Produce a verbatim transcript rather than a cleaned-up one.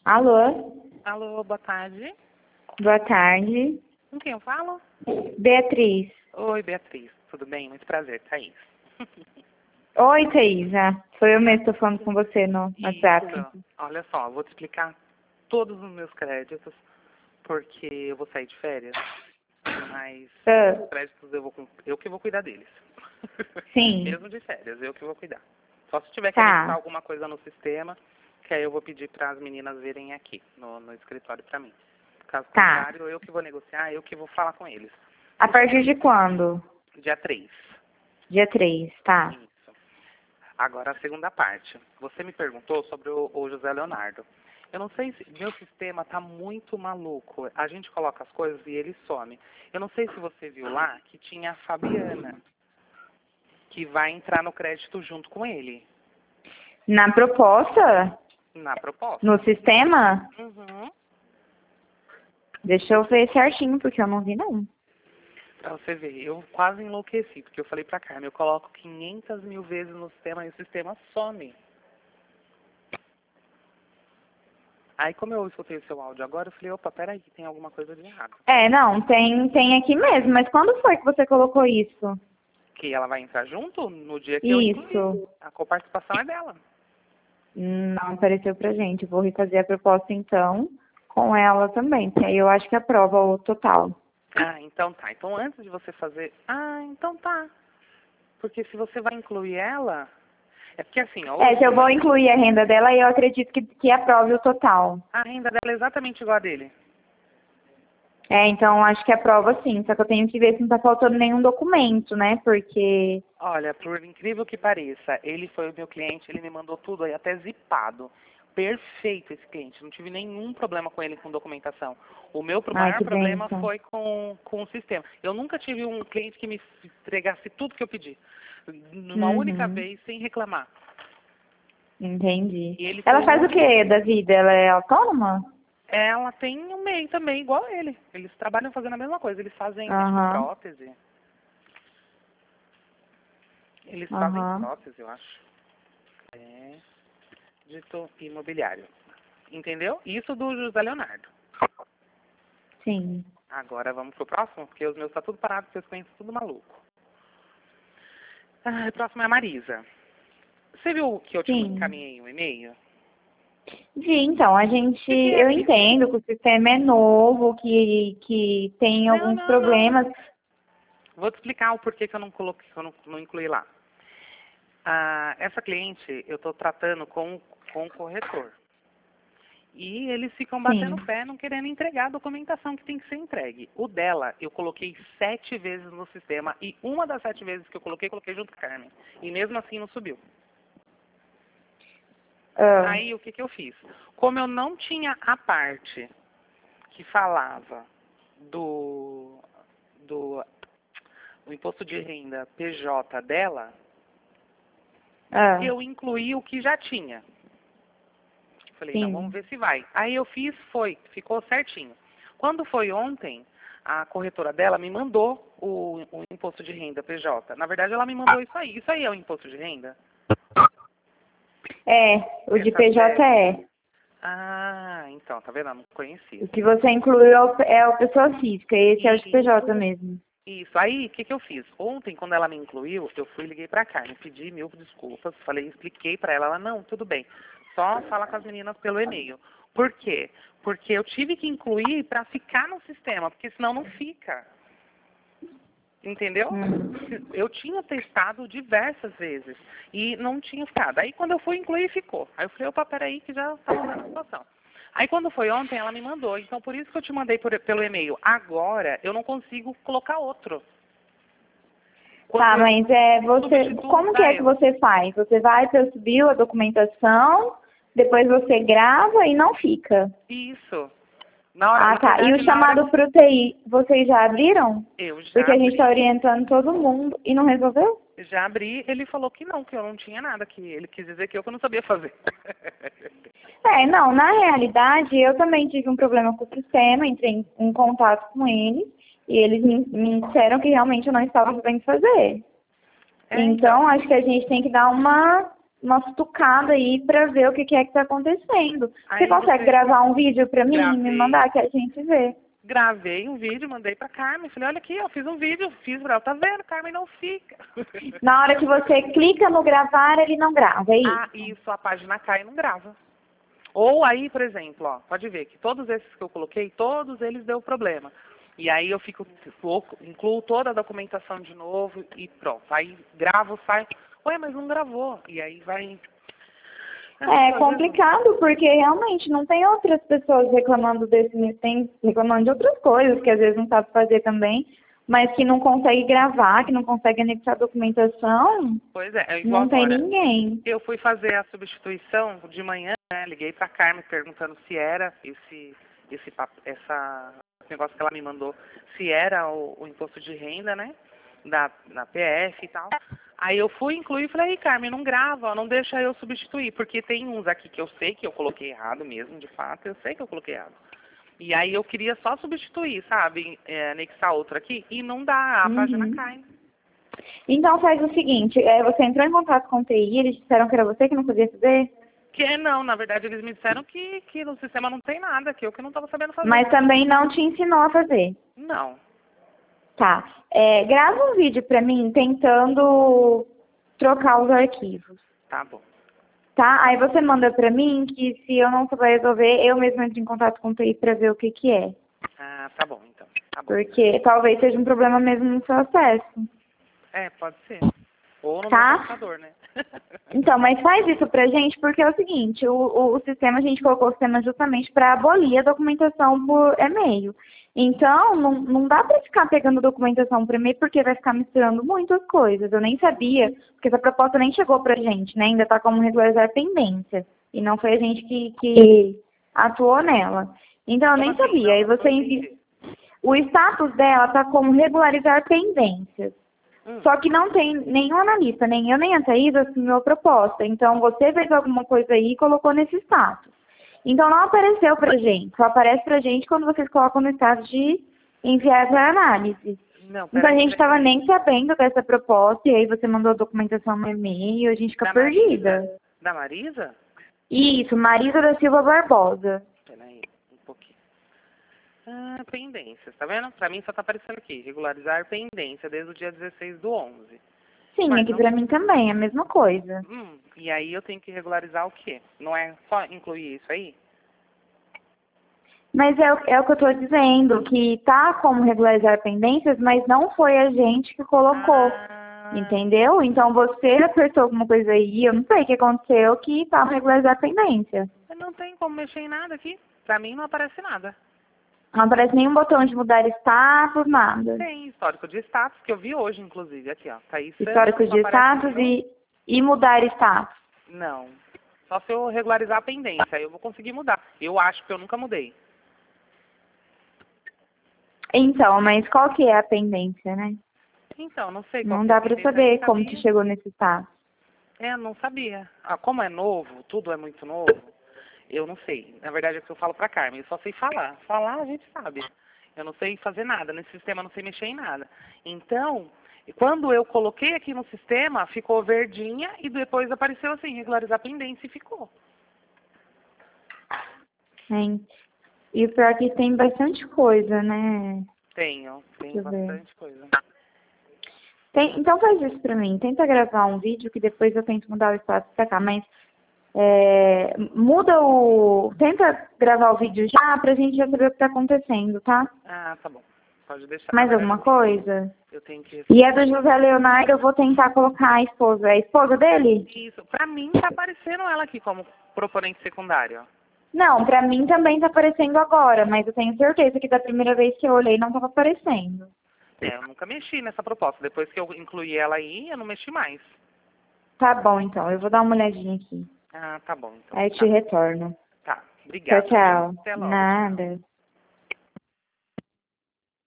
Alô, Alô, boa tarde. boa tarde. Com quem eu falo? Beatriz. Oi, Beatriz. Tudo bem? Muito prazer, Thaís. Oi, Thaisa. Foi eu mesmo que tô falando com você no WhatsApp. Isso. Olha só, eu vou te explicar todos os meus créditos, porque eu vou sair de férias, mas Ah, os créditos eu, vou, cu- eu que vou cuidar deles. sim, Mesmo de férias, eu que vou cuidar. Só se tiver que tá, anexar alguma coisa no sistema, que aí eu vou pedir para as meninas virem aqui, no, no escritório para mim. Caso tá. contrário, eu que vou negociar, eu que vou falar com eles. A partir de quando? Dia três. Dia três, tá. Isso. Agora a segunda parte. Você me perguntou sobre o, o José Leonardo. Eu não sei se meu sistema está muito maluco. A gente coloca as coisas e ele some. Eu não sei se você viu lá que tinha a Fabiana, que vai entrar no crédito junto com ele, Na proposta? na proposta. No sistema? Uhum. Deixa eu ver certinho, porque eu não vi não. Pra você ver, eu quase enlouqueci, porque eu falei pra Carmen, eu coloco quinhentas mil vezes no sistema e o sistema some. Aí, como eu escutei o seu áudio agora, eu falei, opa, peraí, tem alguma coisa de errado. É, não, tem, tem aqui mesmo, mas quando foi que você colocou isso? Que ela vai entrar junto no dia que eu incluí. Isso. A coparticipação é dela. Não apareceu pra gente. Vou refazer a proposta então com ela também, que aí eu acho que aprova o total. Ah, então tá. Então, antes de você fazer... Ah, então tá. Porque se você vai incluir ela... É porque assim, ó, É, se eu hoje vou incluir a renda dela, eu acredito que, que aprove o total. a renda dela é exatamente igual a dele. É, então acho que aprova sim, só que eu tenho que ver se não tá faltando nenhum documento, né? Porque. Olha, por incrível que pareça, ele foi o meu cliente, ele me mandou tudo aí, até zipado. Perfeito esse cliente, não tive nenhum problema com ele com documentação. O meu pro- Ai, maior que problema bênção. foi com, com o sistema. Eu nunca tive um cliente que me entregasse tudo que eu pedi. Numa única Uhum, vez, sem reclamar. entendi. E ele foi Ela o faz o único. que da vida? Ela é autônoma? Ela tem um meio também, igual ele. Eles trabalham fazendo a mesma coisa. Eles fazem, acho que Aham, prótese. Eles fazem aham, prótese, eu acho. É. Dito imobiliário. Entendeu? Isso do José Leonardo. sim. Agora vamos pro próximo, porque os meus tá tudo parado, vocês conhecem tudo maluco. Ah, o próximo é a Marisa. Você viu que eu te Sim. encaminhei um e-mail? Sim, então, a O gente, que, que é eu isso? entendo que o sistema é novo, que, que tem Não, alguns não, não. problemas. Vou te explicar o porquê que eu não coloquei, que eu não, não incluí lá. Ah, essa cliente eu estou tratando com, com o corretor. E eles ficam batendo Sim. o pé, não querendo entregar a documentação que tem que ser entregue. O dela, eu coloquei sete vezes no sistema e uma das sete vezes que eu coloquei, coloquei junto com a Carmen. E mesmo assim não subiu. Ah, Aí o que, que eu fiz? Como eu não tinha a parte que falava do, do o imposto de renda P J dela, ah, eu incluí o que já tinha. Falei, não, vamos sim. ver se vai. Aí eu fiz, foi, ficou certinho. Quando foi ontem, a corretora dela me mandou o, o imposto de renda P J. Na verdade, ela me mandou isso aí. Isso aí é o imposto de renda? É, o de Essa P J série. é. Ah, então, tá vendo? Eu não O conhecia. que você incluiu é o, é o pessoa física, esse é o de P J Isso, mesmo. isso. Aí, o que, que eu fiz? Ontem, quando ela me incluiu, eu fui e liguei pra Carmen, pedi mil desculpas, falei, expliquei pra ela, ela, não, tudo bem, só fala com as meninas pelo e-mail. Por quê? Porque eu tive que incluir pra ficar no sistema, porque senão não fica. Entendeu? Hum. Eu tinha testado diversas vezes e não tinha ficado. Aí, quando eu fui incluir, ficou. Aí eu falei, opa, peraí, que já tá mudando a situação. Aí quando foi ontem, ela me mandou. Então, por isso que eu te mandei por- pelo e-mail. Agora, eu não consigo colocar outro. Quando Tá, eu mas é você. substituo, Como que dá é que erro. você faz? Você vai para subir a documentação, depois você grava e não fica. Isso. Na hora, Ah, na tá. E o verdade, na hora chamado pro T I, vocês já abriram? eu Porque já a gente está abri, orientando todo mundo e não resolveu? já abri, ele falou que não, que eu não tinha nada, que ele quis dizer que eu que não sabia fazer. É, não, na realidade, eu também tive um problema com o sistema, entrei em, em contato com eles e eles me, me disseram que realmente eu não estava sabendo fazer. É, então. Então, acho que a gente tem que dar uma, uma tucada aí pra ver o que, que é que tá acontecendo. Aí Você consegue você- gravar um vídeo pra mim, Gravei. me mandar, que a gente vê. Gravei um vídeo, mandei pra Carmen. Falei, olha aqui, eu fiz um vídeo, fiz pra ela. Tá vendo? Carmen não fica. Na hora que você clica no gravar, ele não grava, é isso? Ah, isso, a página cai e não grava. Ou aí, por exemplo, ó, pode ver que todos esses que eu coloquei, todos eles deu problema. E aí eu fico, incluo toda a documentação de novo e pronto. Aí gravo, sai. Ué, mas não gravou. E aí vai... É complicado, porque realmente não tem outras pessoas reclamando desse, tem reclamando de outras coisas, que às vezes não sabe fazer também, mas que não consegue gravar, que não consegue anexar documentação, Pois é, é igual não tem agora. ninguém. Eu fui fazer a substituição de manhã, né, liguei pra Carmen perguntando se era esse, esse, pap- essa, esse negócio que ela me mandou, se era o, o imposto de renda, né, da, da P F e tal. Aí eu fui incluir e falei, aí Carmen, não grava, ó, não deixa eu substituir, porque tem uns aqui que eu sei que eu coloquei errado mesmo, de fato, eu sei que eu coloquei errado. E aí eu queria só substituir, sabe, é, anexar outro aqui, e não dá, a Uhum. página cai. Então faz o seguinte, é, você entrou em contato com o T I, eles disseram que era você que não podia fazer, Que não, na verdade eles me disseram que, que no sistema não tem nada, que eu que não estava sabendo fazer. mas também não te ensinou a fazer. Não. Tá, é, grava um vídeo pra mim tentando trocar os arquivos. Tá bom. Tá? Aí você manda pra mim que se eu não souber resolver, eu mesmo entro em contato com o T I pra ver o que que é. Ah, tá bom, então. Tá bom. Porque talvez seja um problema mesmo no seu acesso. É, pode ser. Ou no Tá? meu computador, né? Então, mas faz isso pra gente, porque é o seguinte, o, o, o sistema, a gente colocou o sistema justamente para abolir a documentação por e-mail. Então, não, não dá para ficar pegando documentação por e-mail, porque vai ficar misturando muitas coisas. Eu nem sabia, porque essa proposta nem chegou pra gente, né? Ainda está como regularizar pendência. E não foi a gente que, que atuou nela. Então, eu nem Como assim? sabia. Não, Aí não você entendi. envia... O status dela está como regularizar pendências. Hum. Só que não tem nenhum analista, nem eu nem a Thaís assinou a proposta. Então, você fez alguma coisa aí e colocou nesse status. Então, não apareceu pra gente. Só aparece pra gente quando vocês colocam no status de enviar para análise. Não, Então, a peraí, gente peraí, estava peraí. nem sabendo dessa proposta, e aí você mandou a documentação no e-mail, a gente fica Da perdida. Marisa? Da Marisa? Isso, Marisa da Silva Barbosa. Peraí, um pouquinho. Ah, pendências, tá vendo? Pra mim só tá aparecendo aqui, regularizar pendência desde o dia dezesseis do onze. Sim, Mas aqui não- pra mim também, é a mesma coisa. Hum, e aí eu tenho que regularizar o quê? Não é só incluir isso aí? Mas é, o- é o que eu estou dizendo, que tá como regularizar pendências, mas não foi a gente que colocou, Ah, entendeu? Então você apertou alguma coisa aí, eu não sei o que aconteceu, que tá regularizar pendência. não tem como mexer em nada aqui. Pra mim não aparece nada. Não aparece nenhum botão de mudar status, nada. Tem histórico de status, que eu vi hoje, inclusive, aqui, ó. Thaís Histórico Santos, não de aparece status nenhum. e, e mudar status. Não. Só se eu regularizar a pendência, aí eu vou conseguir mudar. Eu acho que eu nunca mudei. Então, mas qual que é a pendência, né? Então, não sei qual Não que é a dá pra pendência. saber Eu não como sabia. que chegou nesse status. É, eu não sabia. Ah, como é novo, tudo é muito novo, eu não sei. Na verdade é o que eu falo pra Carmen, eu só sei falar. Falar a gente sabe. Eu não sei fazer nada, nesse sistema eu não sei mexer em nada. Então, quando eu coloquei aqui no sistema, ficou verdinha e depois apareceu assim, regularizar pendência e ficou. Hein? E o pior é que tem bastante coisa, né? Tenho, Deixa tenho eu ver. bastante coisa. Tem, então faz isso pra mim. Tenta gravar um vídeo que depois eu tento mudar o status pra cá. Mas é, muda o... Tenta gravar o vídeo já pra gente já saber o que tá acontecendo, tá? Ah, tá bom. Pode deixar. Mais Na verdade, alguma coisa? eu tenho que... E a do José Leonardo eu vou tentar colocar a esposa. É a esposa dele? Isso. Pra mim tá aparecendo ela aqui como proponente secundário, ó. Não, pra mim também tá aparecendo agora. Mas eu tenho certeza que da primeira vez que eu olhei não tava aparecendo. É, eu nunca mexi nessa proposta. Depois que eu incluí ela aí, eu não mexi mais. Tá bom, então. Eu vou dar uma olhadinha aqui. Ah, tá bom, então. Aí eu te retorno. Tá. Tchau, Obrigada. tchau. Até logo. Nada.